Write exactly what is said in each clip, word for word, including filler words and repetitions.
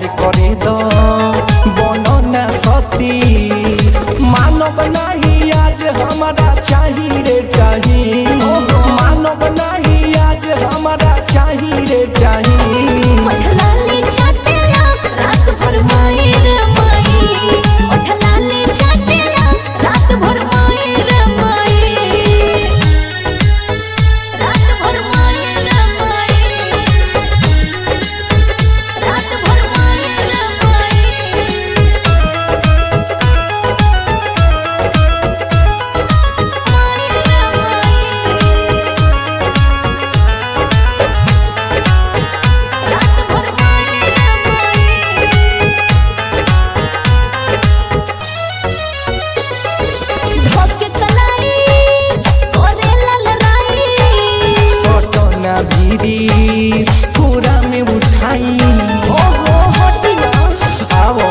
करे दो बनो न सती मानव नहीं आज हमारा चाहिए रे चाहिए मानव नहीं आज हमारा चाहिए रे चाहिए ओठलाली चाटेला रात भर माई रे माई ओठलाली चाटेला रात भर माई रे माई रात भर माई रे माई रात भर माई रे माई माई रे माई रात भर माई रे माई धोके कलाई ओरे ललराई सोटो न भीरी पूरा में उठाई ओहो होती ना आवो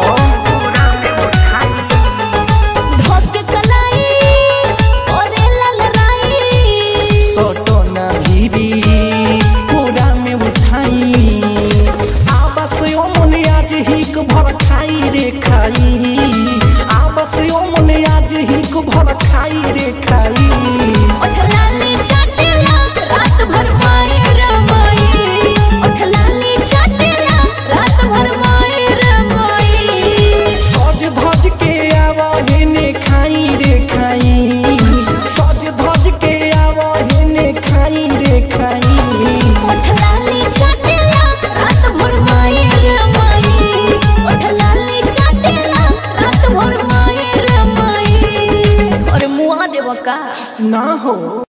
धोके कलाई ओरे ललराई सोटो न भीरी पूरा में उठाई आबस ओ मन आज हिक भर खाई रे खाई आबस ओ मन आज हिक भर खाई रे खाई ओठलाली चाटेला रात भर माई रे माई ओठलाली चाटेला रात भर माई रे माई सज धज के आवो हेने खाई रे खाई सज धज के आवो हेने खाई रे खाई ओठलाली चाटेला रात भर माई रे माई ओठलाली चाटेला रात भर माई रे माई अरे मुआ देवा का ना हो।